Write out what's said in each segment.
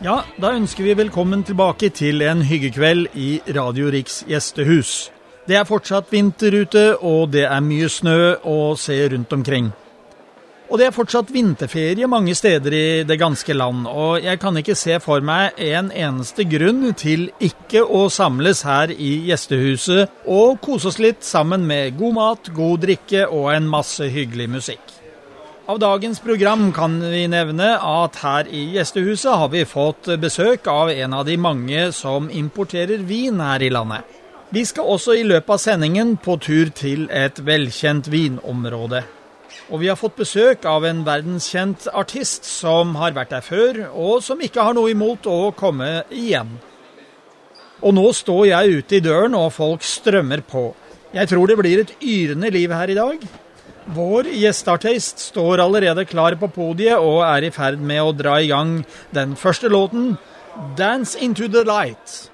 Ja, da ønsker vi velkommen tilbake til en hyggekveld i Radio Riks gjestehus. Det fortsatt vinter ute, og det mye snø å se rundt omkring. Og det fortsatt vinterferie mange steder i det ganske land, og jeg kan ikke se for meg en eneste grunn til ikke å samles her i gjestehuset og kose oss litt sammen med god mat, god drikke og en masse hyggelig musikk. Av dagens program kan vi nevne at her i gjestehuset har vi fått besøk av en av de mange som importerer vin her i landet. Vi skal også i løpet av sendingen på tur til et velkjent vinområde. Og vi har fått besøk av en verdenskjent artist som har vært der før, og som ikke har noe imot å komme igjen. Og nå står jeg ute i døren, og folk strømmer på. Jeg tror det blir et yrende liv her i dag. Vår gjesteartist står allerede klar på podiet og i ferd med å dra i gang den første låten, Dance into the Light.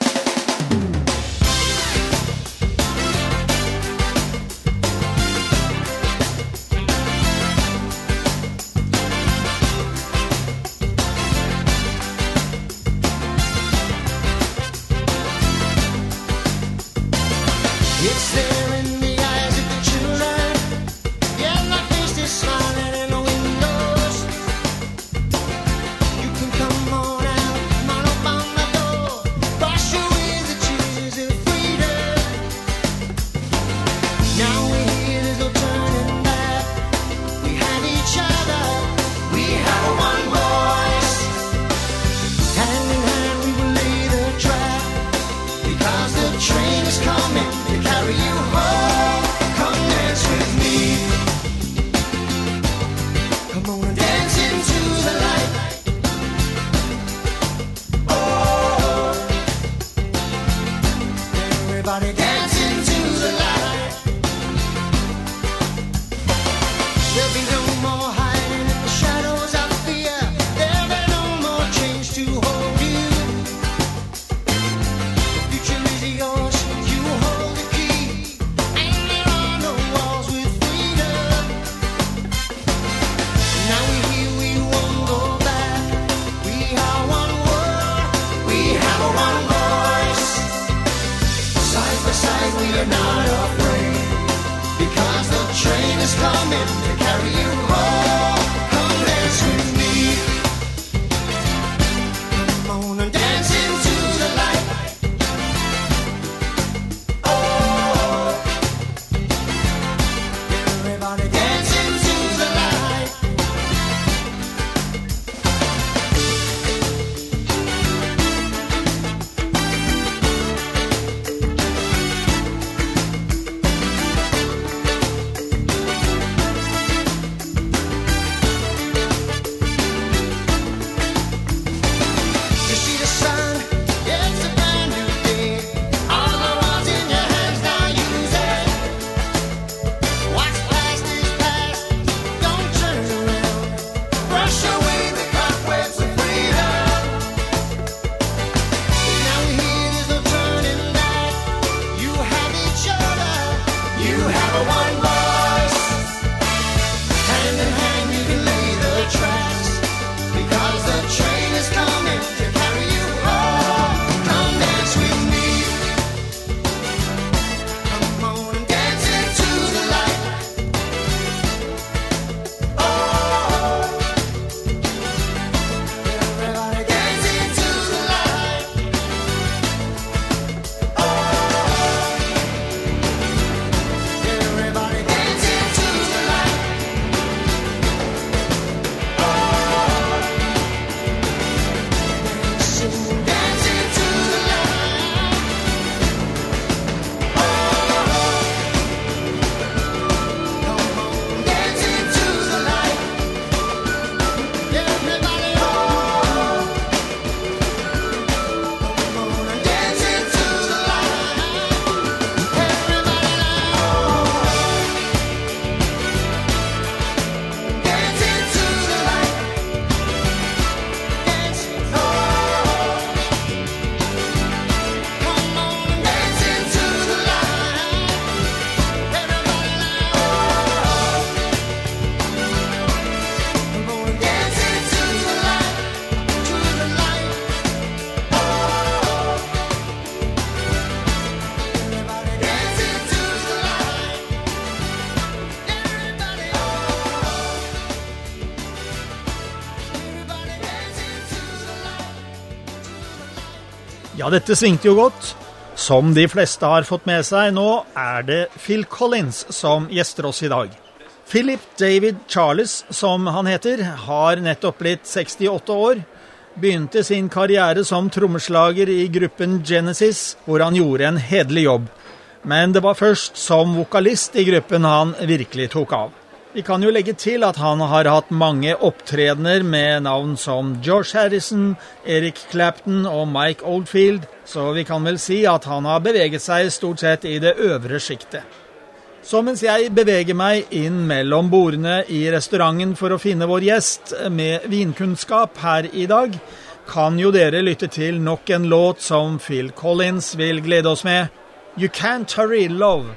Ja, dette svingte jo godt. Som de fleste har fått med seg nå, det Phil Collins som gjester oss i dag. Philip David Charles, som han heter, har nettopp blitt 68 år. Begynte sin karriere som trommeslager i gruppen Genesis, hvor han gjorde en hederlig jobb. Men det var først som vokalist i gruppen han virkelig tok av. Vi kan jo legge til at han har hatt mange opptredener med navn som George Harrison, Eric Clapton og Mike Oldfield, så vi kan vel si at han har beveget seg stort sett i det øvre skiktet. Så mens jeg beveger meg inn mellom bordene i restauranten for å finne vår gjest med vinkunnskap her i dag, kan jo dere lytte til nok en låt som Phil Collins vil glede oss med. You Can't Hurry Love.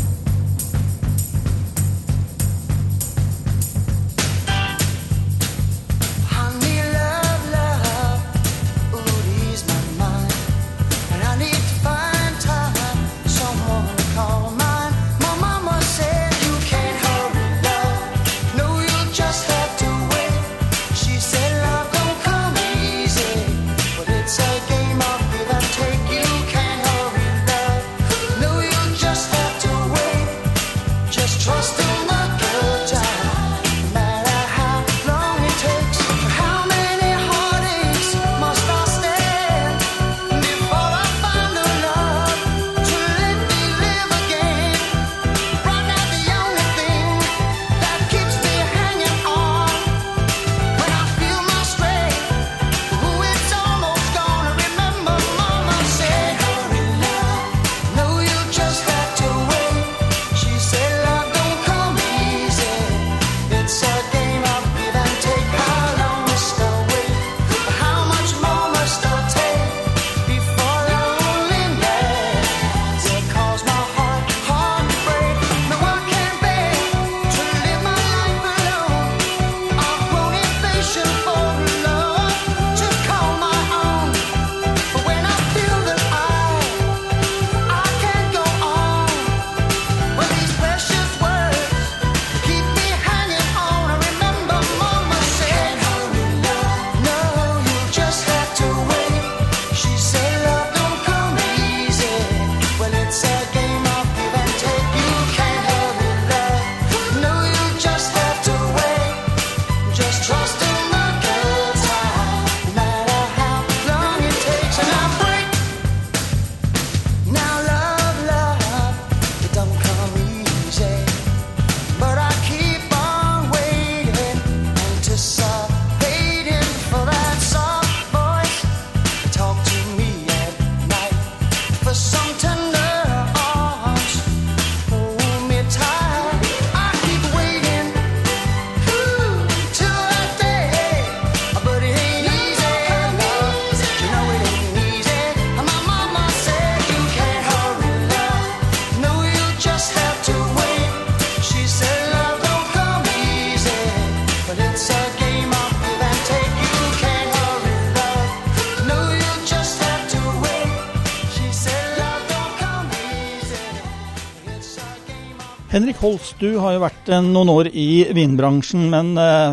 Henrik Holst, du har jo vært noen år i vinbransjen, men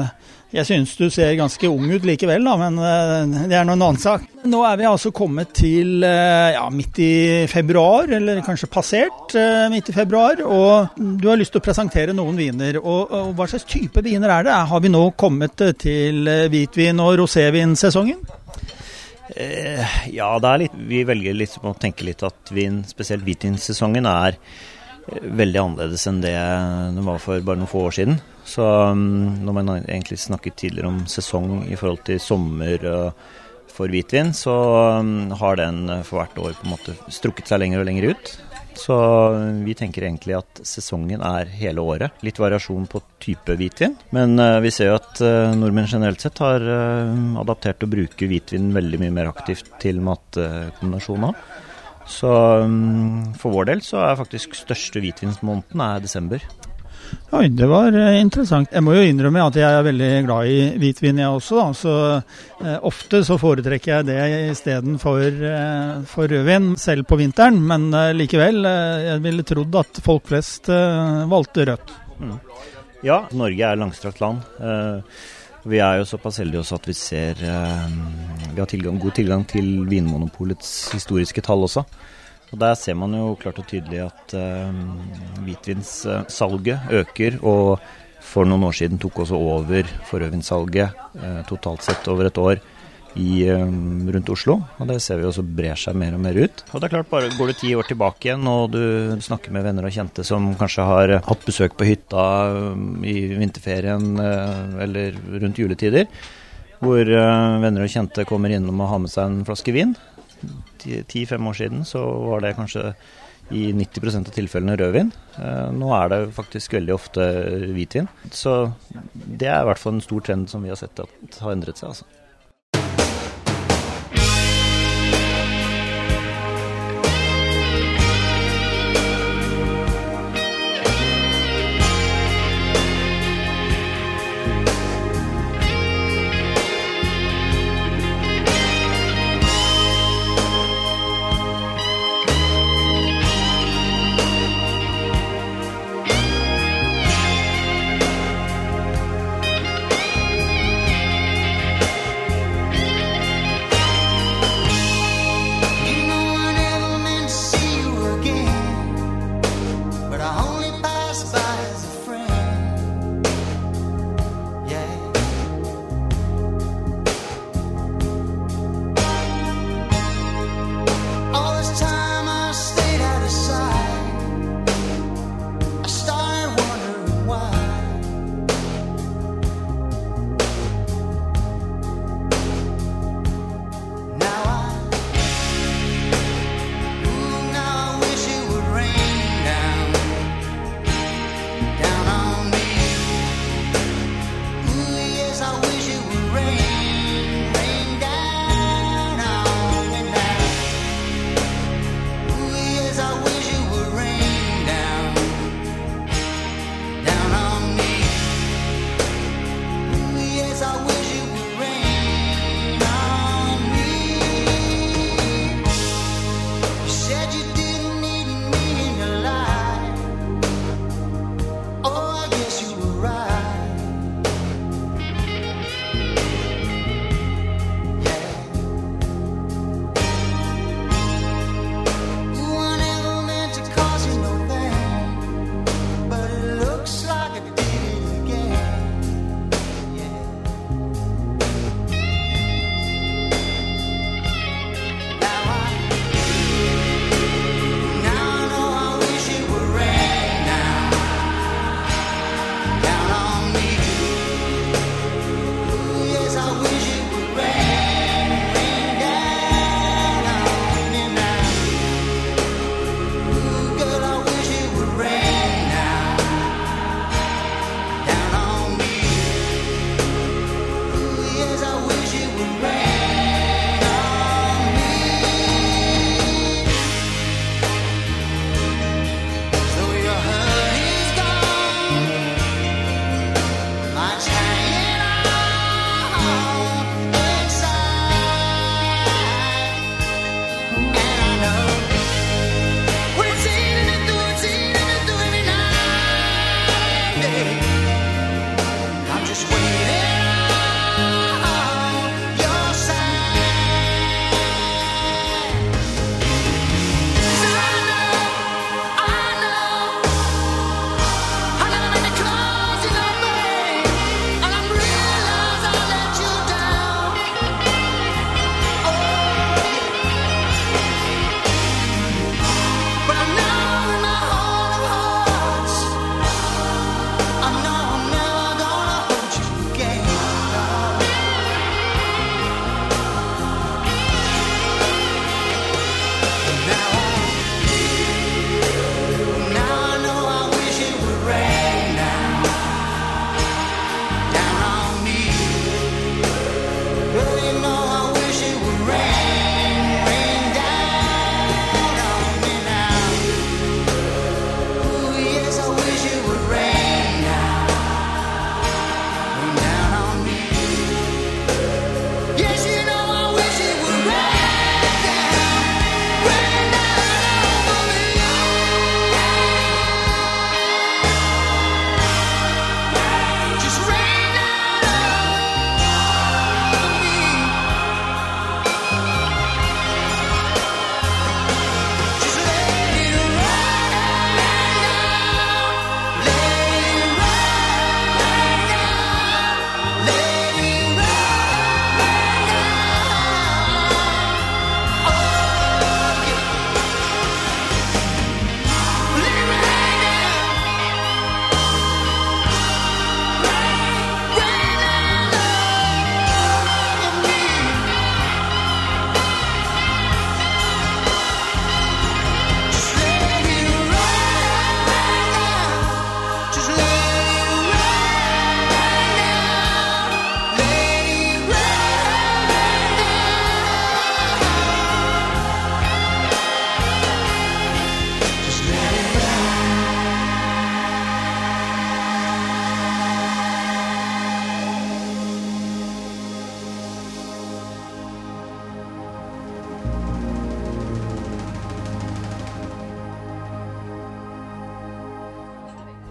jeg synes du ser ganske ung ut likevel, da, men det noen annen sak. Nå vi altså kommet til midt i februar, eller kanskje passert midt i februar, og du har lyst til å presentere noen viner. Og hva slags type viner det? Har vi nå kommet til hvitvin- og rosévinsesongen? Ja, det litt, vi velger litt å tenke litt at vin, spesielt hvitvinsesongen, veldig annerledes enn det var for bare noen få år siden. Så når man egentlig snakket tidligere om sesong i forhold til sommer for hvitvin, så har den for hvert år på en måte strukket seg lenger og lenger ut. Så vi tenker egentlig at sesongen hele året. Litt variasjon på type hvitvin, men vi ser jo at nordmenn generelt sett har adaptert å bruke hvitvin veldig mye mer aktivt til matkombinasjoner. Så for vår del så faktisk største hvitvinsmåneden desember. Oi, det var interessant. Jeg må jo innrømme at jeg veldig glad i hvitvin jeg også, da. Så ofte så foretrekker jeg det i stedet for rødvin, selv på vinteren, men likevel, jeg ville trodd at folk flest valgte rødt. Ja, Norge langstrakt land. Vi jo såpass heldige også at vi ser vi har god tilgang til Vinmonopolets historiske tall også. Og der ser man jo klart og tydelig at hvitvinssalget øker, og for noen år siden tok også over forøvinsalget totalt sett over et år rundt Oslo, og det ser vi også brer seg mer og mer ut. Og det klart, bare går du 10 år tilbake igjen, og du snakker med venner og kjente som kanskje har hatt besøk på hytta i vinterferien eller rundt juletider, hvor venner og kjente kommer innom og har med seg en flaske vin. 10-5 år siden så var det kanskje i 90% av tilfellene rødvin. Nå det faktisk veldig ofte hvitvin. Så det I hvert fall en stor trend som vi har sett at har endret seg, altså.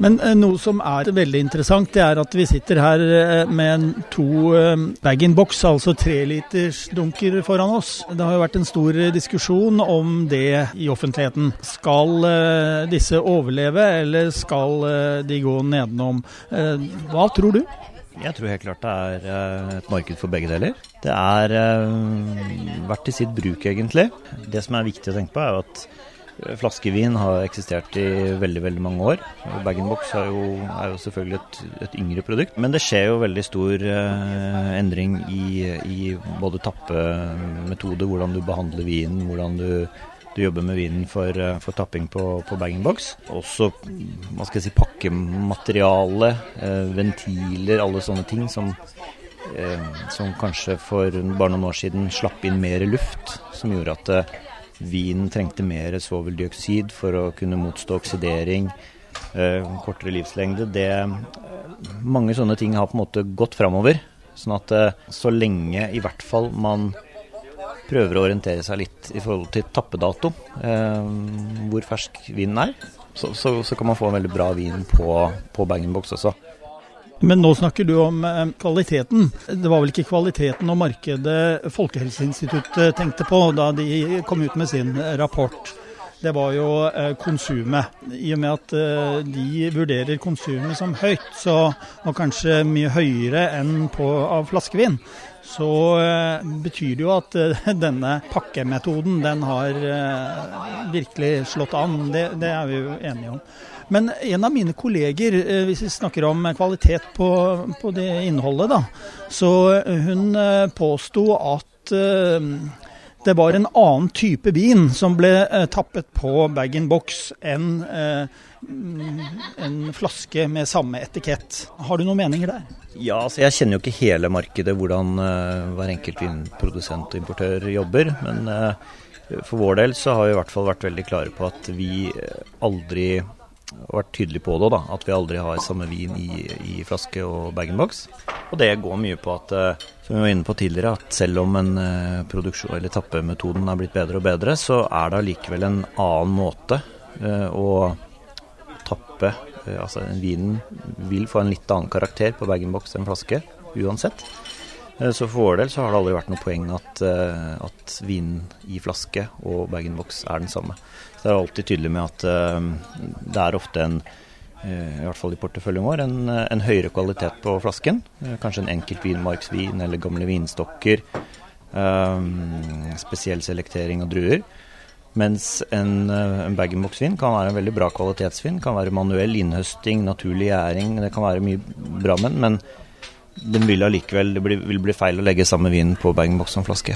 Men noe som veldig interessant, det at vi sitter her med 2 bag-in-box, altså 3-liters dunker foran oss. Det har jo vært en stor diskusjon om det i offentligheten. Skal disse overleve, eller skal de gå nedenom? Hva tror du? Jeg tror helt klart det et marked for begge deler. Det vært i sitt bruk egentlig. Det som viktig å tenke på at flaskevin har eksistert i veldig, veldig mange år. Bag-in-box er jo selvfølgelig et yngre produkt. Men det skjer jo veldig stor endring i både tappemetode, hvordan du behandler vinen, hvordan du jobber med vinen for tapping på bag-in-box. Også, hva skal jeg si, pakkemateriale, ventiler, alle sånne ting som kanskje for bare noen år siden slapp inn mer luft, som gjorde at vinen trengte mer svoveldioksid for å kunne motstå oksidering, kortere livslengde. Mange sånne ting har på en måte gått fremover, sånn at så lenge i hvert fall man prøver å orientere seg litt i forhold til tappedato, hvor fersk vinen så kan man få en veldig bra vin på bag-in-box også. Men nå snakker du om kvaliteten. Det var vel ikke kvaliteten og markedet Folkehelseinstituttet tenkte på da de kom ut med sin rapport. Det var jo konsumet. I og med at de vurderer konsumet som høyt, og kanskje mye høyere enn av flaskevin, så betyr det jo at denne pakkemetoden, den har virkelig slått an. Det vi jo enige om. Men en av mine kolleger, hvis vi snakker om kvalitet på det innholdet da, så hun påstod at det var en annen type vin som ble tappet på bag-in-box enn en flaske med samme etikett. Har du noen meninger der? Ja, altså jeg kjenner jo ikke hele markedet, hvordan hver enkelt vinprodusent og importør jobber, men for vår del så har vi i hvert fall vært veldig klare på at vi aldri vært tydelig på det da, at vi aldri har samme vin i flaske og bag-in-box. Og det går mye på at, som vi var inne på tidligere, at selv om en produksjon eller tappemetoden har blitt bedre og bedre, så det likevel en annen måte å tappe. Altså vinen vil få en litt annen karakter på bag-in-box enn flaske, uansett. Så for vår del så har det aldri vært noe poeng at vinen i flaske og bag-in-box den samme. Så det alltid tydelig med at det ofte i hvert fall i porteføljen vår, en høyere kvalitet på flasken. Kanskje en enkelt vinmarksvin eller gamle vinstokker, spesiell selektering av druer. Mens en bag-in-box-vin kan være en veldig bra kvalitetsvin, kan være manuell innhøsting, naturlig gjæring, det kan være mye bra, men den vil allikevel, det vil bli feil å legge samme vinen på bag-in-box som flaske.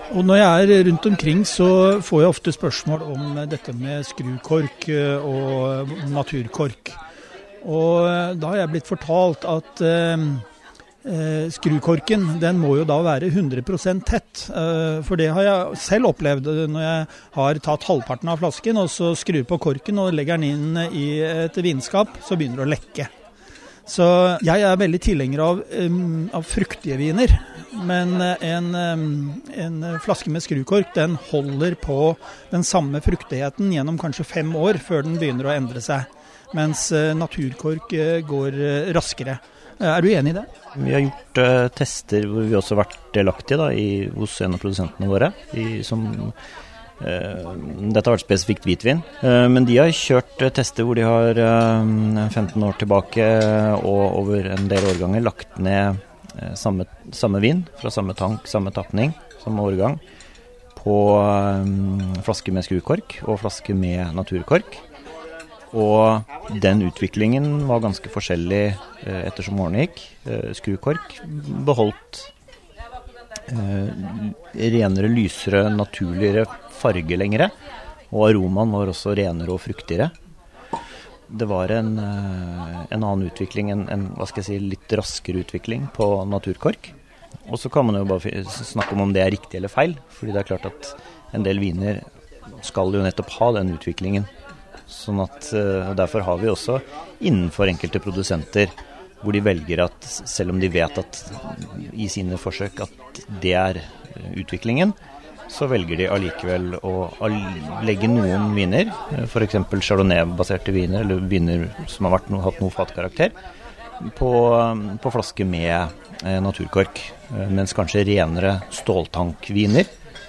Og når jeg rundt omkring, så får jeg ofte spørsmål om dette med skrukork og naturkork. Og da har jeg blitt fortalt at skrukorken, den må jo da være 100% tett. For det har jeg selv opplevd når jeg har tatt halvparten av flasken, og så skrur på korken og legger den inn i et vinskap, så begynner det å lekke. Så jeg er veldig tilhenger av fruktige viner, men en flaske med skrukork, den holder på den samme fruktigheten gjennom kanskje 5 år før den begynner å endre seg, mens naturkork går raskere. Er du enig i det? Vi har gjort tester hvor vi også har vært delaktige hos en av produsentene våre, dette har vært spesifikt hvitvin, men de har kjørt tester hvor de har 15 år tilbake og over en del årganger lagt ned samme vin fra samme tank, samme tapning, samme årgang på flaske med skrukork og flaske med naturkork. Og den utviklingen var ganske forskjellig ettersom årene gikk. Skrukork beholdt renere, lysere, naturligere farge lengre, og aromaen var også renere og fruktigere. Det var en annen utvikling, hva skal jeg si, litt raskere utvikling på naturkork. Og så kan man jo bare snakke om det er riktig eller feil, fordi det er klart at en del viner skal jo nettopp ha den utviklingen. Sånn at derfor har vi også innenfor enkelte produsenter hvor de velger at selv om de vet at i sine forsøk at det er utviklingen, så velger de allikevel å legge noen viner, for eksempel Chardonnay-baserte viner, eller viner som har hatt noe fatkarakter, på flaske med naturkork, mens kanskje renere ståltankviner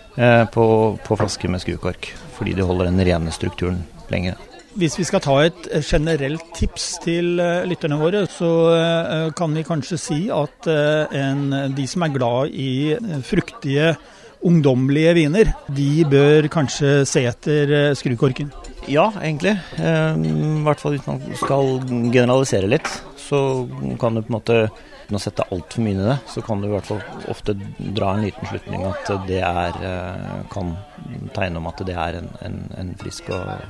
på flaske med skrukork, fordi de holder den rene strukturen lenger. Hvis vi skal ta et generelt tips til lytterne våre, så kan vi kanskje si at de som er glad i fruktige, ungdommelige viner, de bør kanskje se etter skrukorken. Ja, egentlig. I hvert fall hvis man skal generalisere litt, så kan du på en måte, uten å sette alt for mye i det, så kan du i hvert fall ofte dra en liten slutning at det kan tegne om at det er en frisk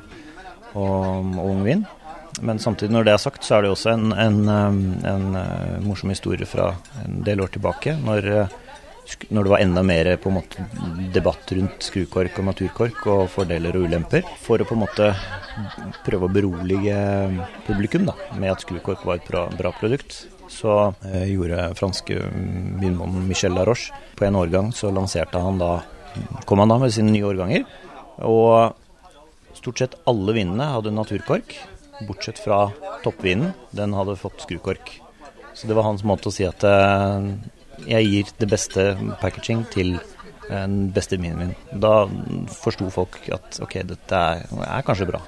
og ung vin. Men samtidig når det er sagt, så er det også en morsom historie fra en del år tilbake, når det var enda mer på en måte debatt rundt skrukork og naturkork og fordeler og ulemper, for å på en måte prøve å berolige publikum med at skrukork var et bra produkt. Så gjorde franske vinmannen Michel Laroche på en årgang, så kom han da med sine nye årganger, og stort sett alle vinene hadde naturkork, bortsett fra toppvinen, den hadde fått skrukork. Så det var hans måte å si at jeg gir det beste packaging til den beste vinen min. Da forstod folk at ok, dette er kanskje bra.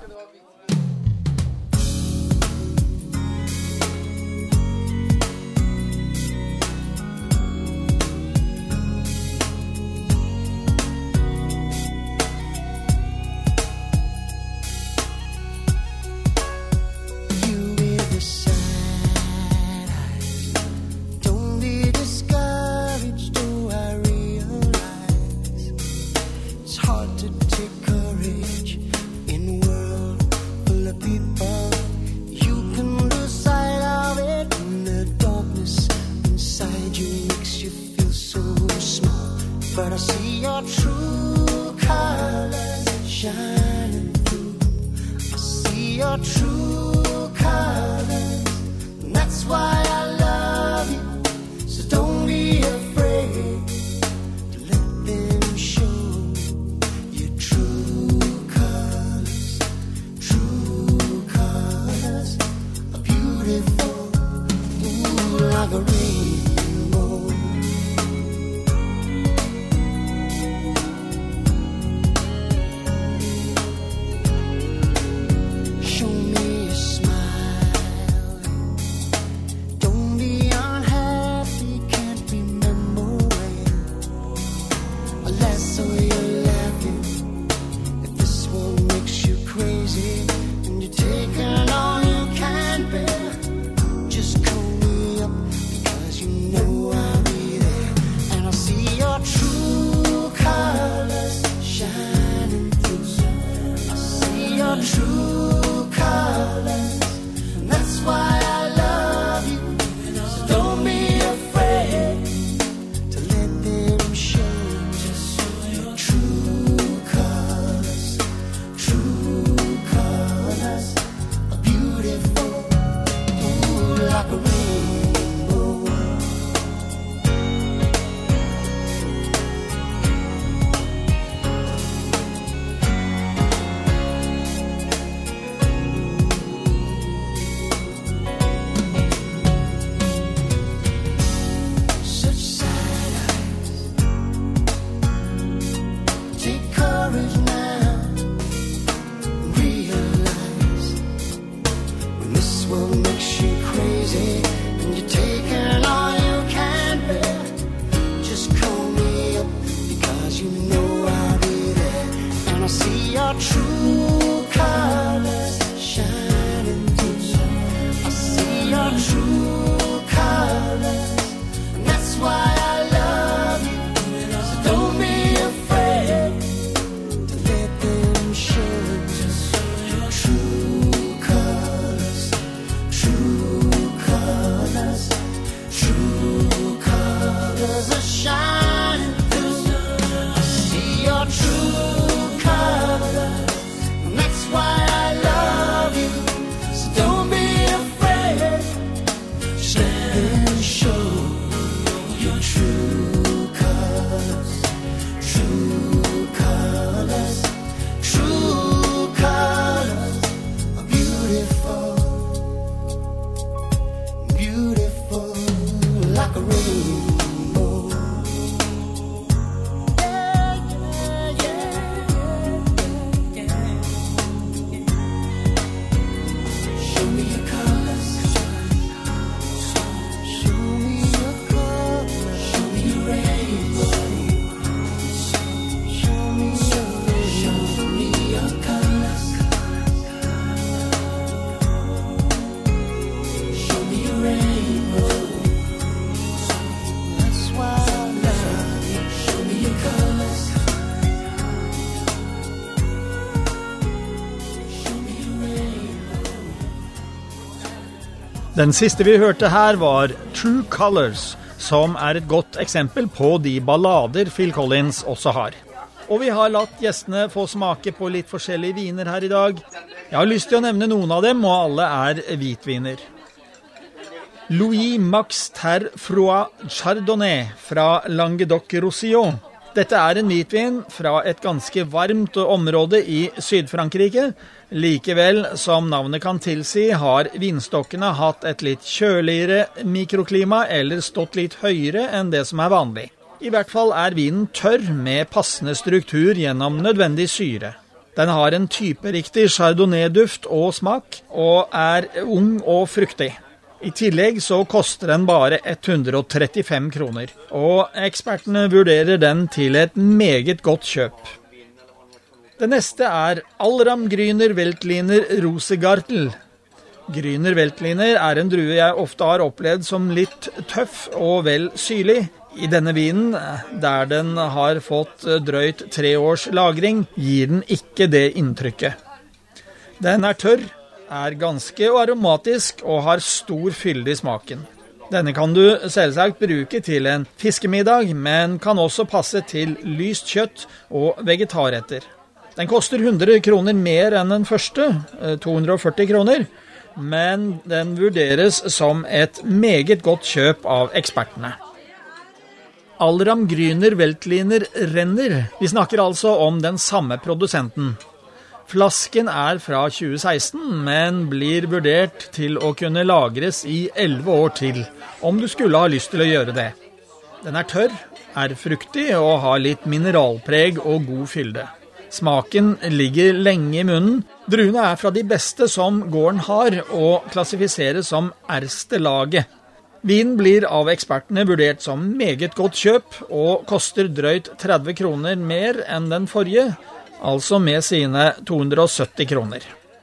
Den siste vi hørte her var True Colors, som et godt eksempel på de ballader Phil Collins også har. Og vi har latt gjestene få smake på litt forskjellige viner her i dag. Jeg har lyst til å nevne noen av dem, og alle hvitviner. Louis Max Terre Froid Chardonnay fra Languedoc-Roussillon. Dette en hvitvin fra et ganske varmt område i Syd-Frankrike. Likevel, som navnet kan tilsi, har vinstokkene hatt et litt kjøligere mikroklima eller stått litt høyere enn det som vanlig. I hvert fall vinen tørr med passende struktur gjennom nødvendig syre. Den har en typeriktig chardonnay-duft og smak, og ung og fruktig. I tillegg så koster den bare 135 kroner, og ekspertene vurderer den til et meget godt kjøp. Det neste Alram Grüner Veltliner Rosegartel. Grüner Veltliner en drue jeg ofte har opplevd som litt tøff og vel syrlig. I denne vinen, der den har fått drøyt 3 års lagring, gir den ikke det inntrykket. Den tørr, ganske aromatisk og har stor fylde i smaken. Denne kan du selvsagt bruke til en fiskemiddag, men kan også passe til lyst kjøtt og vegetarretter. Den koster 100 kroner mer enn den første, 240 kroner, men den vurderes som et meget godt kjøp av ekspertene. Alram Grüner Veltliner Renner. Vi snakker altså om den samme produsenten. Flasken fra 2016, men blir vurdert til å kunne lagres i 11 år til, om du skulle ha lyst til å gjøre det. Den tørr, fruktig og har litt mineralpreg og god fylde. Smaken ligger lenge i munnen. Druene fra de beste som gården har, og klassifiseres som erste laget. Vinen blir av ekspertene vurdert som meget godt kjøp, og koster drøyt 30 kroner mer enn den forrige, altså med sine 270 kroner.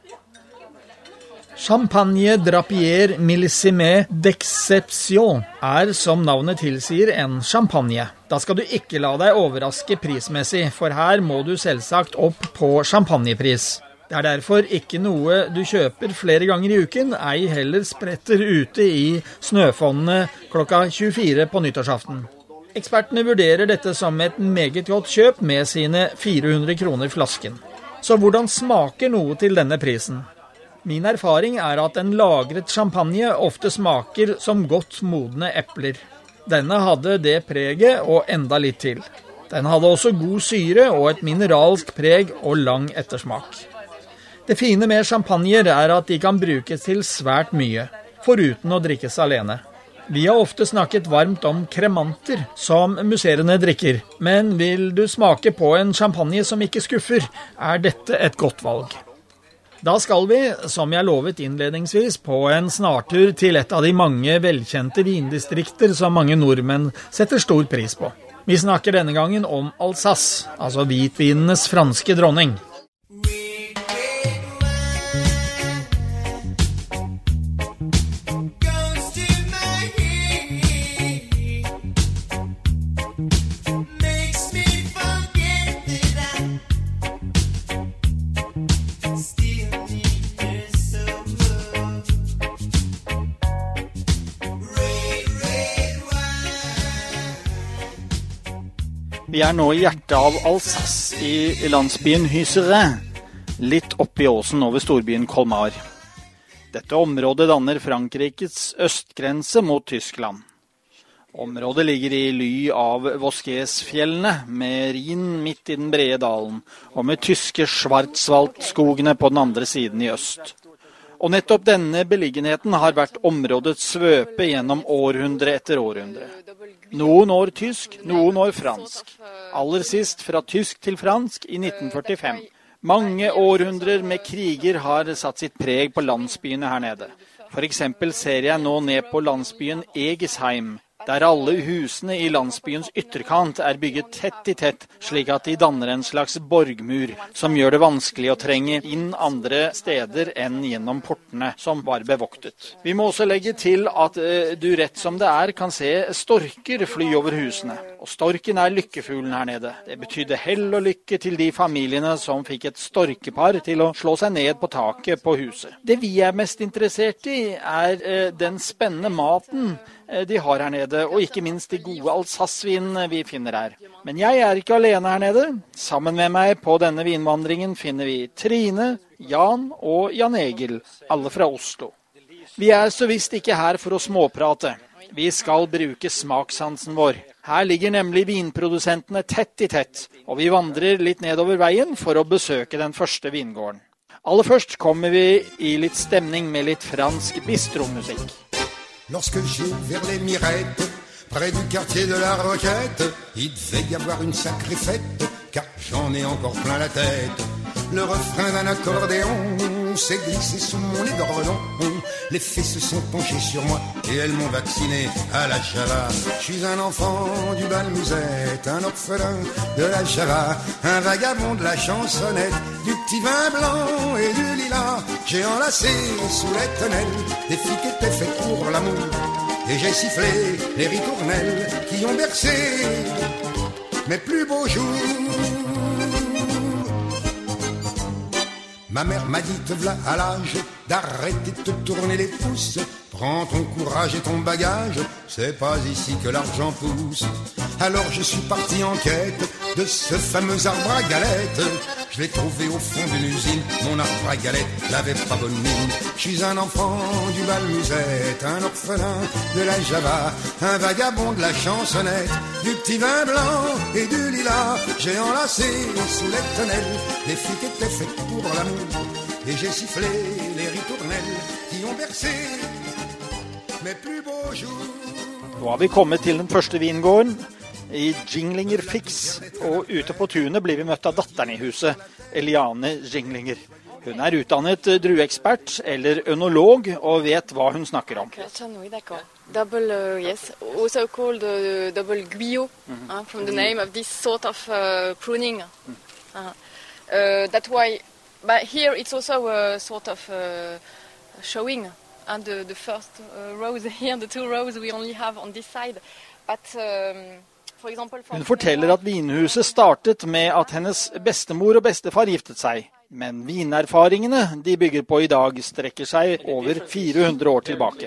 Champagne Drapier Millésime d'Exception som navnet tilsier en champagne. Da skal du ikke la deg overraske prismessig, for her må du selvsagt opp på champagnepris. Det derfor ikke noe du kjøper flere ganger i uken, ei heller spretter ute i snøfonnene klokka 24 på nyttårsaften. Ekspertene vurderer dette som et meget godt kjøp med sine 400 kroner flasken. Så hvordan smaker noe til denne prisen? Min erfaring at en lagret champagne ofte smaker som godt modne epler. Denne hadde det preget og enda litt til. Den hadde også god syre og et mineralsk preg og lang ettersmak. Det fine med champagner at de kan brukes til svært mye, foruten å drikkes alene. Vi har ofte snakket varmt om kremanter, som musserende drikker, men vil du smake på en champagne som ikke skuffer, dette et godt valg. Da skal vi, som jeg lovet innledningsvis, på en snartur til et av de mange velkjente vindistrikter som mange nordmenn setter stor pris på. Vi snakker denne gangen om Alsace, altså hvitvinenes franske dronning. Vi nå i hjertet av Alsace i landsbyen Hyseré, litt oppe i åsen over storbyen Colmar. Dette området danner Frankrikes østgrense mot Tyskland. Området ligger i ly av Vosges-fjellene, med Rhin midt i den brede dalen, og med tyske Schwarzwaldskogene på den andre siden i øst. Og nettopp denne beliggenheten har vært områdets svøpe gjennom århundre etter århundre. Noen år tysk, noen år fransk. Aller sist fra tysk til fransk i 1945. Mange århundrer med kriger har satt sitt preg på landsbyene her nede. For eksempel ser jeg nå ned på landsbyen Egesheim, der alle husene i landsbyens ytterkant er bygget tett i tett, slik at de danner en slags borgmur, som gjør det vanskelig å trenge inn andre steder enn gjennom portene, som var bevoktet. Vi må også legge til at du rett som det er kan se storker fly over husene. Og storken er lykkefuglen her nede. Det betydde hell og lykke til de familiene som fikk et storkepar til å slå seg ned på taket på huset. Det vi er mest interessert i er den spennende maten de har her nede, og ikke minst de gode Alsace-vinene vi finner her. Men jeg er ikke alene her nede. Sammen med meg på denne vinvandringen finner vi Trine, Jan og Jan Egil, alle fra Oslo. Vi er så visst ikke her for å småprate. Vi skal bruke smakssansen vår. Her ligger nemlig vinprodusentene tett i tett, og vi vandrer litt nedover veien for å besøke den første vingården. Aller først kommer vi i litt stemning med litt fransk bistromusikk. Lorsque j'ai ouvert les mirettes, près du quartier de la Roquette, il devait y avoir une sacrée fête, car j'en ai encore plein la tête. Le refrain d'un accordéon s'est glissé sous mon édredon. Les fées se sont penchées sur moi et elles m'ont vacciné à la Java. Je suis un enfant du bal musette, un orphelin de la Java, un vagabond de la chansonnette, du petit vin blanc et du lilas. J'ai enlacé sous les tonnelles des filles qui étaient faites pour l'amour, et j'ai sifflé les ritournelles qui ont bercé mes plus beaux jours. Ma mère m'a dit, te v'là à l'âge d'arrêter de te tourner les pouces. Prends ton courage et ton bagage, c'est pas ici que l'argent pousse. Alors je suis parti en quête de ce fameux arbre à galette. Je l'ai trouvé au fond d'une usine, mon arbre à galette n'avait pas bonne mine. Je suis un enfant du bal musette, un orphelin de la Java, un vagabond de la chansonnette, du petit vin blanc et du lilas. J'ai enlacé sous les tonnelles les filles qui étaient faites pour l'amour, et j'ai sifflé les ritournelles qui ont bercé mes plus beaux jours. Nå har vi kommet til den første vingården i Jinglinger Fix, og ute på tunet blir vi møtt av datteren i huset, Eliane Jinglinger. Hun er utdannet drueekspert eller ønolog og vet hva hun snakker om. Oui, d'accord. Double, yes, also called double guyot, from the name of this sort of pruning. That's why, but here it's also a sort of showing. And the first rows here, the two rows we only have on this side. But for example, hun forteller at vinhuset startet med at hennes bestemor og bestefar giftet seg. Men vinerfaringene de bygger på i dag strekker seg over 400 år tilbake.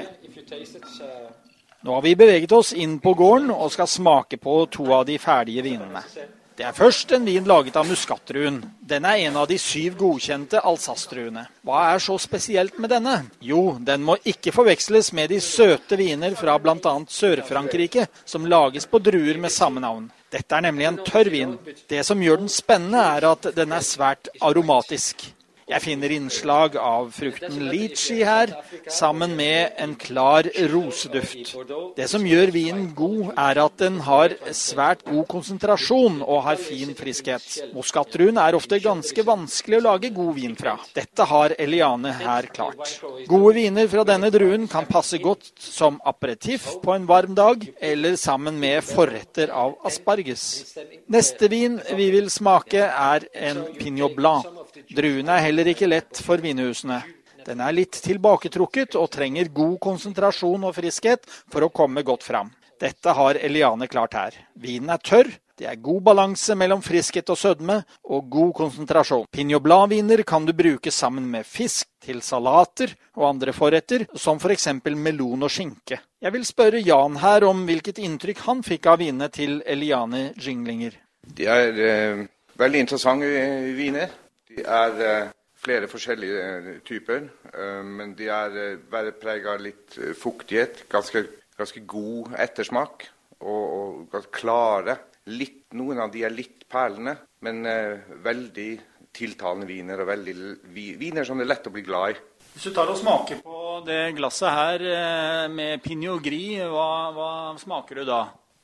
Nå har vi beveget oss inn på gården og skal smake på to av de ferdige vinene. Det er først en vin laget av muskatdruen. Den er en av de 7 godkjente Alsace-druene. Hva er så spesielt med denne? Jo, den må ikke forveksles med de søte viner fra blant annet Sør-Frankrike, som lages på druer med samme navn. Dette er nemlig en tørr vin. Det som gjør den spennende er at den er svært aromatisk. Jeg finner innslag av frukten litchi her, sammen med en klar roseduft. Det som gjør vinen god er at den har svært god konsentrasjon og har fin friskhet. Muskatdruen er ofte ganske vanskelig å lage god vin fra. Dette har Eliane her klart. Gode viner fra denne druen kan passe godt som aperitif på en varm dag, eller sammen med forretter av asparges. Neste vin vi vil smake er en Pinot Blanc. Druen er heller ikke lett for vinhusene. Den er litt tilbaketrukket og trenger god konsentrasjon og friskhet for å komme godt fram. Dette har Eliane klart her. Vinen er tørr, det er god balanse mellom friskhet og sødme, og god konsentrasjon. Pinot Blanc-viner kan du bruke sammen med fisk til salater og andre forretter, som for eksempel melon og skinke. Jeg vil spørre Jan her om hvilket inntrykk han fikk av vinene til Eliane Jinglinger. Det er veldig interessante viner. De er flere forskjellige typer, men de er bare preget av litt fuktighet, ganske god ettersmak og ganske klare. Noen av de er litt perlende, men veldig tiltalende viner, og viner som det er lett å bli glad i. Hvis du tar og smaker på det glasset her med Pinot Gris, hva smaker du da?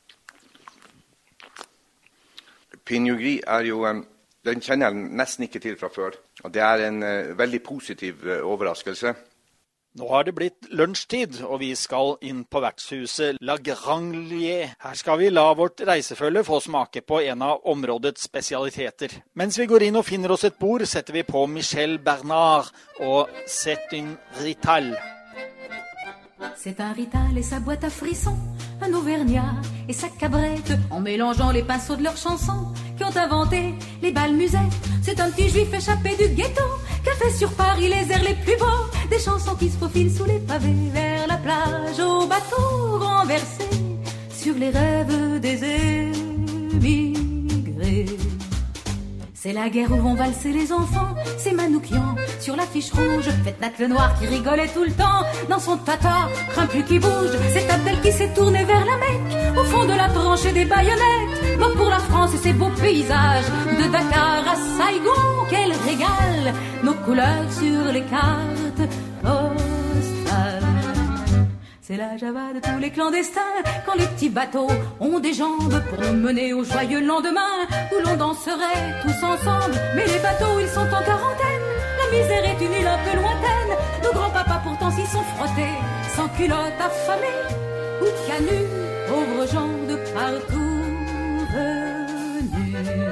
Pinot Gris jo den kjenner jeg nesten ikke til fra før. Og det en veldig positiv overraskelse. Nå har det blitt lunsjtid, og vi skal inn på vertshuset La Granglier. Her skal vi la vårt reisefølge få smake på en av områdets spesialiteter. Mens vi går inn og finner oss et bord, setter vi på Michel Bernard og C'est un Rital. C'est un Rital et sa boîte à frissons, un Auvergnat et sa cabrette, en mélangeant les pinceaux de leurs chansons, qui ont inventé les bals musettes. C'est un petit juif échappé du ghetto, qui a fait sur Paris les airs les plus beaux, des chansons qui se faufilent sous les pavés, vers la plage, au bateau renversé, sur les rêves des émigrés. C'est la guerre où vont valser les enfants, c'est Manoukian sur l'affiche rouge, Fête-Nat le noir qui rigolait tout le temps, dans son tata, craint plus qui bouge, c'est Abdel qui s'est tourné vers la Mecque, au fond de la tranchée des baïonnettes, mort pour la France et ses beaux paysages, de Dakar à Saigon, qu'elle régale, nos couleurs sur les cartes postales. C'est la Java de tous les clandestins, quand les petits bateaux ont des jambes pour nous mener au joyeux lendemain, où l'on danserait tous ensemble. Mais les bateaux, ils sont en quarantaine, la misère est une île un peu lointaine. Nos grands-papas pourtant s'y sont frottés, sans culottes affamés, ou canuts, pauvres gens de partout venus.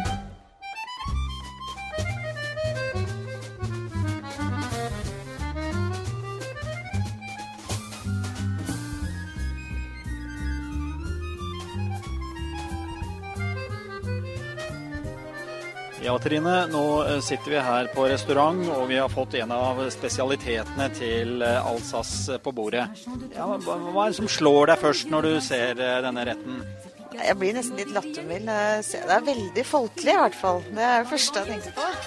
Ja, Trine, nå sitter vi her på restaurant, og vi har fått en av spesialitetene til Alsace på bordet. Ja, hva det som slår deg først når du ser denne retten? Jeg blir nesten litt lattermild. Det veldig folkelig i hvert fall. Det det første jeg tenkte på.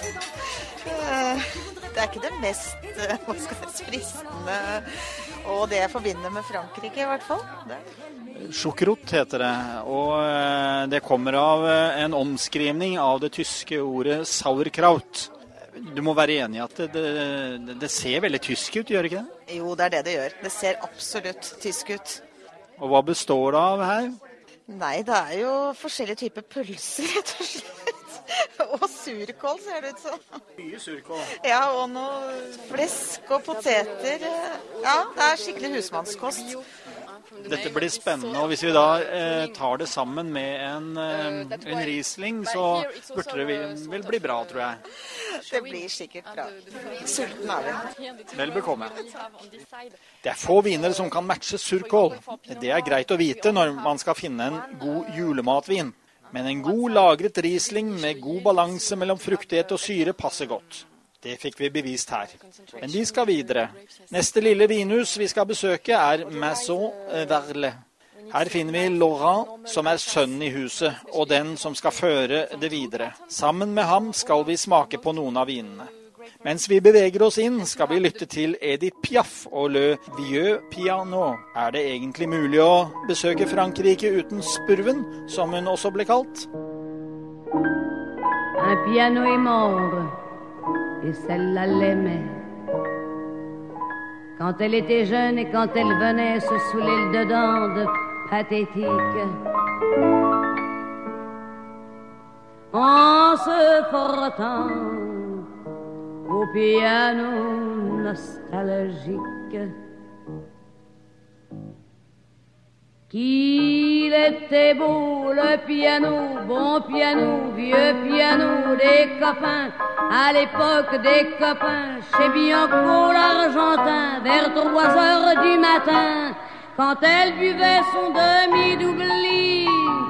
Det ikke det mest fristende, og det jeg forbinder med Frankrike i hvert fall. Chokrot heter det, og det kommer av en omskrivning av det tyske ordet sauerkraut. Du må være enig i at det ser veldig tysk ut, gjør det ikke det? Jo, det det gjør. Det ser absolutt tysk ut. Og hva består det av her? Nei, det jo forskjellige typer pølser, rett og slett. Og surkål ser det ut som. Mye surkål. Ja, og noe flesk og poteter. Ja, det skikkelig husmannskost. Dette blir spennende, og hvis vi da tar det sammen med en Riesling, så burde det vel bli bra, tror jeg. Det blir sikkert bra. Sulten vi. Vel bekomme. Det få viner som kan matche surkål. Det greit å vite når man skal finne en god julematvin. Men en god lagret Riesling med god balanse mellom fruktighet og syre passer godt. Det fikk vi bevist her. Men vi skal videre. Neste lille vinhus vi skal besøke Maison Verle. Her finner vi Laurent, som sønnen i huset, og den som skal føre det videre. Sammen med ham skal vi smake på noen av vinene. Mens vi beveger oss inn, skal vi lytte til Edith Piaf og Le Vieux Piano. Det egentlig mulig å besøke Frankrike uten spurven, som hun også ble kalt? Un piano est mort. Et celle-là l'aimait. Quand elle était jeune et quand elle venait se saouler le dedans de pathétique. En se frottant au piano nostalgique. Qu'il était beau le piano, bon piano, vieux piano des copains, à l'époque des copains, chez Bianco l'Argentin, vers 3 heures du matin, quand elle buvait son demi-doubli.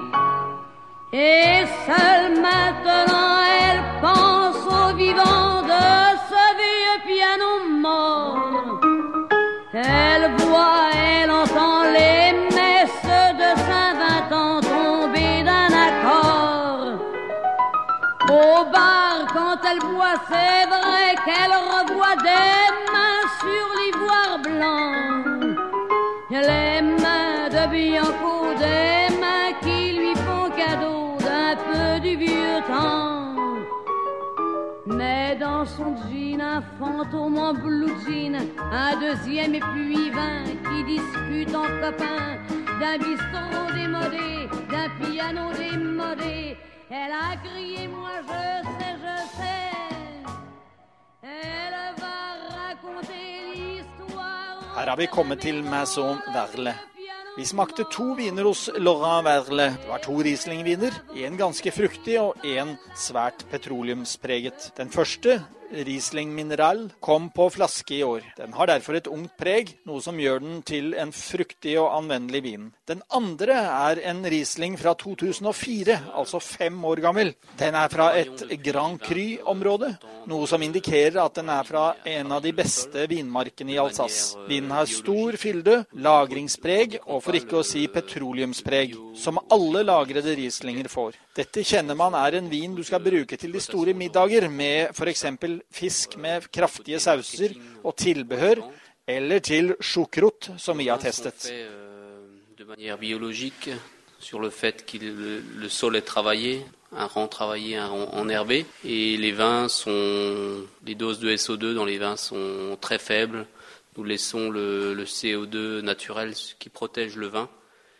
Et seule maintenant elle pense au vivant de ce vieux piano mort. Elle voit, elle entend les messes de Saint-Vincent tomber d'un accord. Au bar, quand elle boit, c'est vrai qu'elle revoit des mains sur l'ivoire blanc. Les mains de Bianco, des mains qui lui font cadeau d'un peu du vieux temps. Mais dans dans son jean, un fantôme en blue jean, un deuxième et puis 20 qui discutent en copains d'un bistrot démodé, d'un piano démodé. Elle a crié, moi je sais, elle va raconter l'histoire. Her har vi kommet til Maison Verle. Vi smakte 2 viner hos Laurent Verle. Det var 2 Riesling-viner, en ganske fruktig og en svært petroleumspreget. Den første, Riesling Mineral, kom på flaske i år. Den har derfor et ungt preg, noe som gjør den til en fruktig og anvendelig vin. Den andre er en Riesling fra 2004, altså 5 år gammel. Den er fra et Grand Cru-område, noe som indikerer at den er fra en av de beste vinmarkene i Alsace. Vinen har stor fylde, lagringspreg og for ikke å si petroleumspreg, som alle lagrede Rieslinger får. Dette kjenner man er en vin du skal bruke til de store middager, med for eksempel fisk med kraftige sauser og tilbehør, eller til sjukrut, som vi har testet. De manière biologique, sur le fait que le sol est travaillé, un rang travaillé, un rang enherbé, et les doses de SO2 dans les vins sont très faibles. Nous laissons le CO2 naturel qui protège le vin.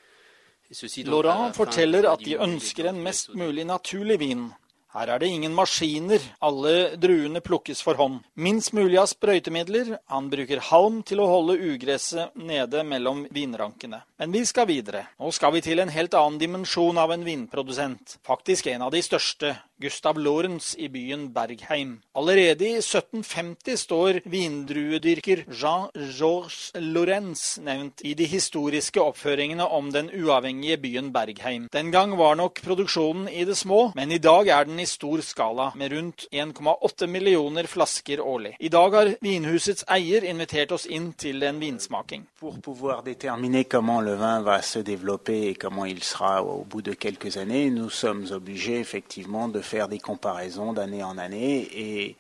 Laurent forteller at de ønsker en mest mulig naturlig vin. Her er det ingen maskiner, alle druene plukkes for hånd. Minst mulig av sprøytemidler, han bruker halm til å holde ugresset nede mellom vinrankene. Men vi skal videre. Nå skal vi til en helt annen dimensjon av en vinprodusent. Faktisk en av de største, Gustav Lorentz i byen Bergheim. Allerede i 1750 står vindruedyrker Jean-Georges Lorentz nevnt i de historiske oppføringene om den uavhengige byen Bergheim. Den gang var nok produksjonen i det små, men i dag er den i stor skala, med rundt 1,8 millioner flasker årlig. I dag har vinhusets eier invitert oss inn til en vinsmaking. Pour pouvoir déterminer comment le vin va se développer et comment il sera au bout de quelques années, nous sommes obligés effectivement de faire des comparaisons d'année en année et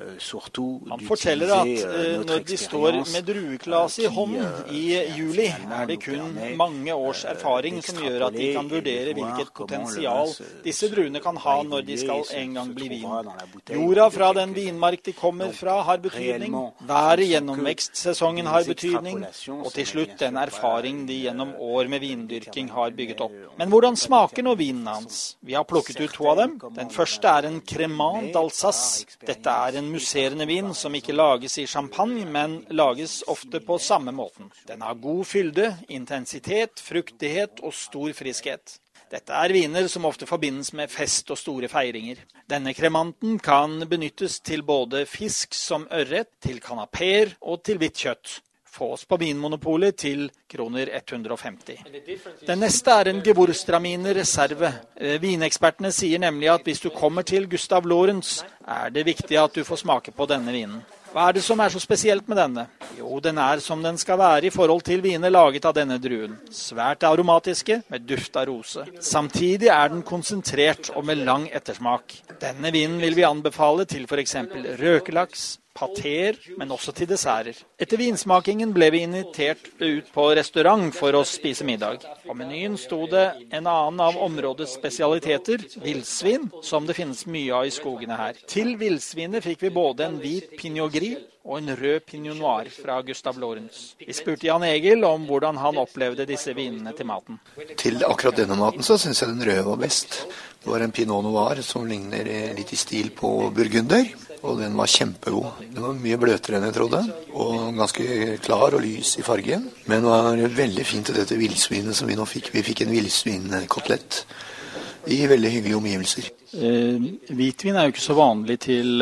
Han forteller at når de står med drueglas i hånden i juli, er det kun mange års erfaring som gjør at de kan vurdere hvilket potensial disse druene kan ha når de skal en gang bli vin. Jorda fra den vinmark de kommer fra har betydning, været gjennom vekstsesongen har betydning, og til slutt den erfaring de gjennom år med vindyrking har bygget opp. Men hvordan smaker nå vinen hans? Vi har plukket ut 2 av dem. Den første er en Cremant d'Alsace. Dette er en musserende vin som ikke lages i champagne, men lages ofte på samme måten. Den har god fylde, intensitet, fruktighet og stor friskhet. Dette er viner som ofte forbindes med fest og store feiringer. Denne kremanten kan benyttes til både fisk som ørret, til kanapéer og til hvitt kjøtt. Få oss på Vinmonopolet til kroner 150. Den neste er en Gewürztraminer reserve. Vinekspertene sier nemlig at hvis du kommer til Gustav Lorentz, er det viktig at du får smake på denne vinen. Hva er det som er så spesielt med denne? Jo, den er som den skal være i forhold til viner laget av denne druen. Svært aromatiske, med duft av rose. Samtidig er den konsentrert og med lang ettersmak. Denne vinen vil vi anbefale til for eksempel røkelaks, patéer, men også til desserter. Etter vinsmakingen ble vi invitert ut på restaurant for å spise middag. På menyen sto det en annen av områdets spesialiteter, villsvin, som det finnes mye av i skogene her. Til villsvinet fikk vi både en hvit Pinot Gris og en rød Pinot Noir fra Gustav Lorentz. Vi spurte Jan Egil om hvordan han opplevde disse vinene til maten. Til akkurat denne maten så synes jeg den røde var best. Det var en Pinot Noir som ligner litt i stil på burgunder, og den var kjempegod. Den var mye bløtere enn jeg trodde, og ganske klar og lys i fargen. Men det var veldig fint til dette villsvinet som vi nå fikk. Vi fikk en villsvinkotelett i veldig hyggelige omgivelser. Hvitvin er jo ikke så vanlig til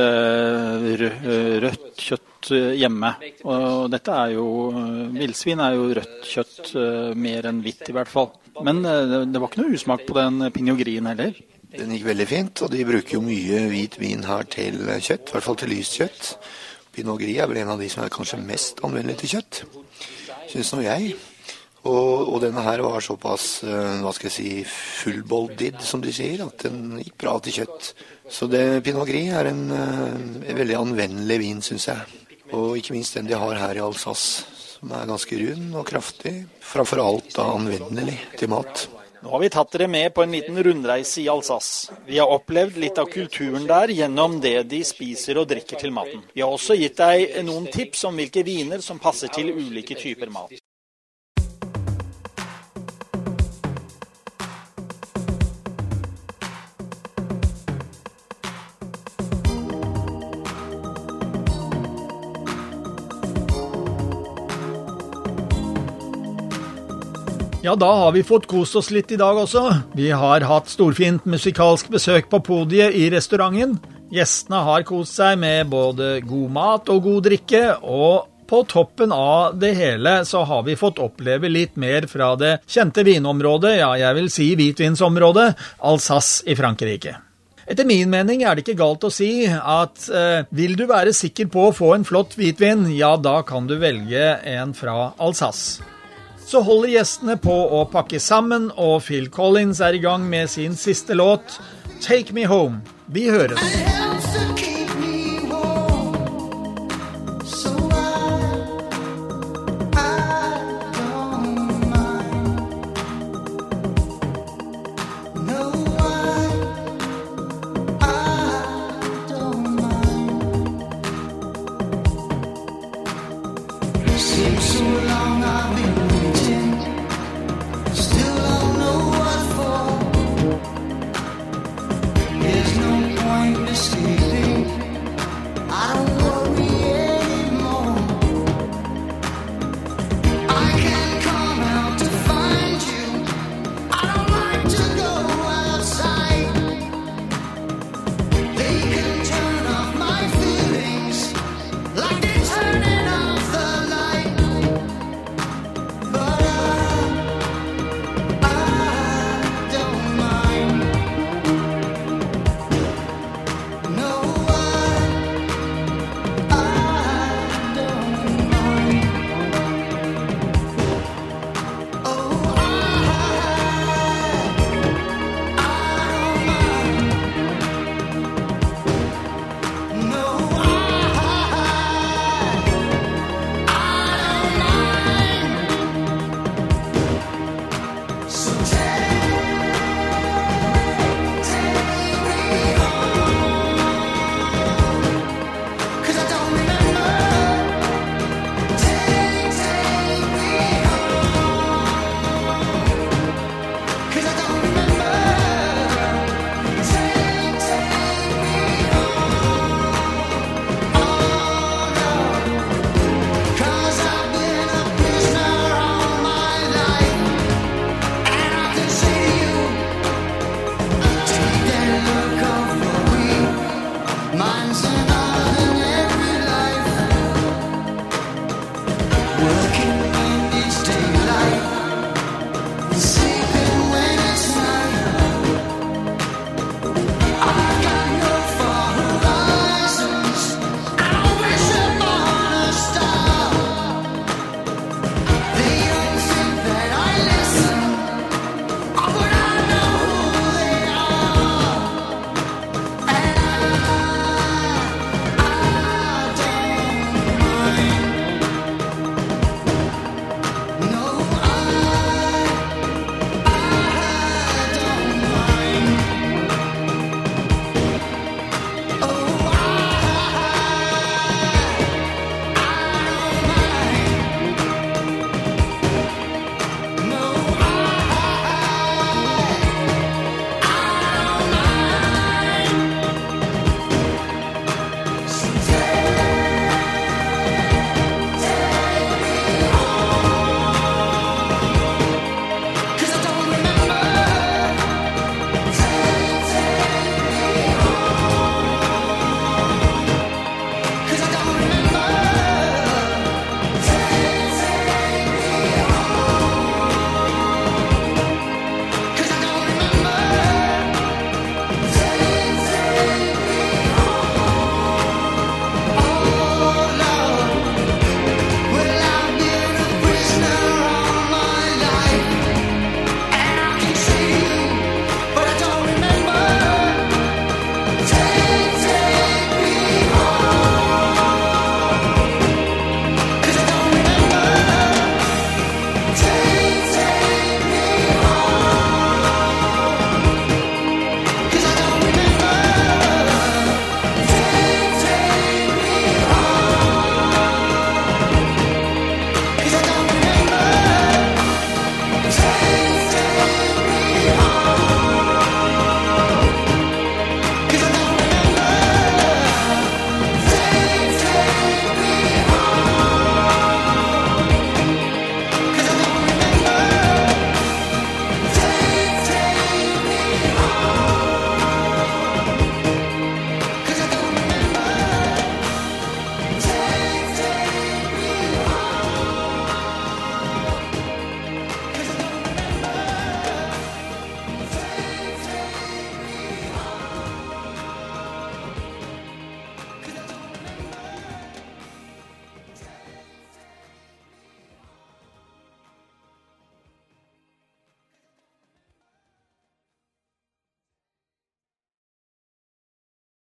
rødt kjøtt hjemme. Og dette er jo, villsvin er jo rødt kjøtt mer enn hvitt i hvert fall. Men det var ikke noe usmak på den Pinot Grisen heller. Den gikk veldig fint, og de bruker jo mye hvit vin her til kjøtt, i hvert fall til lyst kjøtt. Pinot Gris er vel en av de som er kanskje mest anvendelig til kjøtt, synes nå jeg. Og denne her var såpass, hva skal jeg si, full-bodied, som de sier, at den gikk bra til kjøtt. Så Pinot Gris er en veldig anvendelig vin, synes jeg. Og ikke minst den de har her i Alsace, som er ganske rund og kraftig, framfor alt da anvendelig til mat. Nå har vi tatt dere med på en liten rundreise i Alsace. Vi har opplevd litt av kulturen der gjennom det de spiser og drikker til maten. Vi har også gitt deg noen tips om hvilke viner som passer til ulike typer mat. Ja, da har vi fått kost oss litt i dag også. Vi har hatt storfint musikalsk besøk på podiet i restauranten. Gjestene har kost seg med både god mat og god drikke, og på toppen av det hele så har vi fått oppleve litt mer fra det kjente vinområdet, ja, jeg vil si hvitvinsområdet, Alsace i Frankrike. Etter min mening er det ikke galt å si at vil du være sikker på å få en flott hvitvin, ja, da kan du velge en fra Alsace. Så holder gjestene på å pakke sammen, og Phil Collins er i gang med sin siste låt, Take Me Home. Vi høres.